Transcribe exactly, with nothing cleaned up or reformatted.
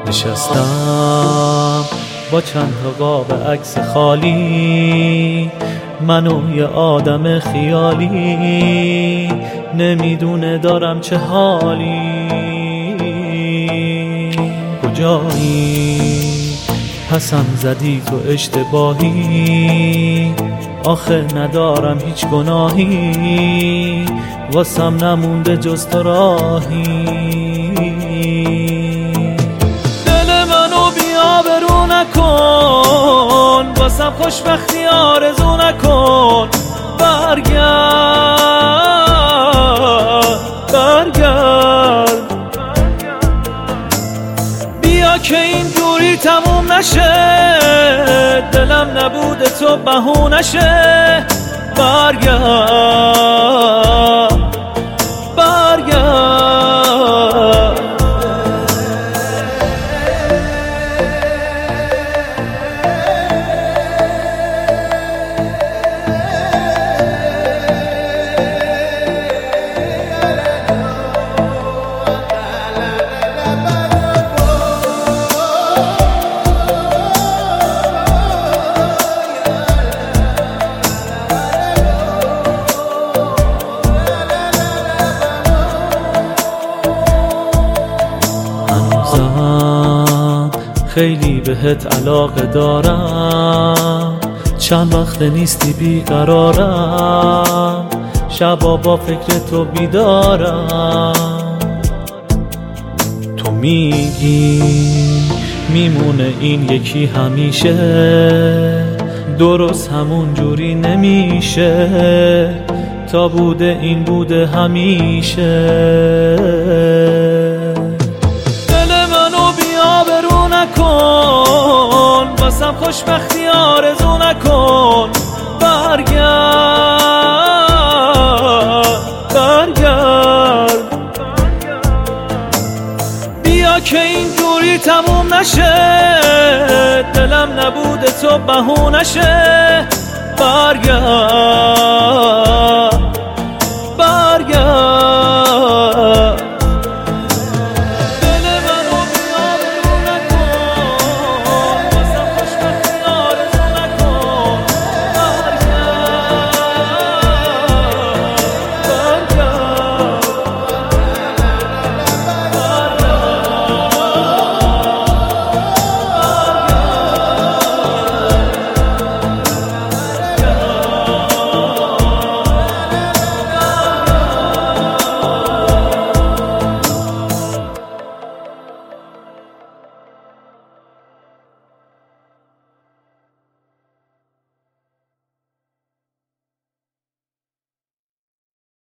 نشستم با چند تا قاب عکس خالی، من و یه آدم خیالی، نمیدونه دارم چه حالی. کجایی پسم زدی تو اشتباهی، آخه ندارم هیچ گناهی، واسم نمونده جز تو راهی. دل منو بی‌آبرو نکن، واسم خوشبختی آرزو نکن. برگرد برگرد بیا که اینجوری تموم نشه، دلم نبوده تو بهونشه. برگرد برگرد خیلی بهت علاقه دارم، چند وقت نیستی بیقرارم، شبا با فکر تو بیدارم. تو میگی میمونه این یکی همیشه، درست همون جوری نمیشه، تا بوده این بوده همیشه. نکن واسم خوشبختی آرزو نکن. برگرد برگرد بیا که اینجوری تموم نشه، دلم نبوده تو بهونشه. برگرد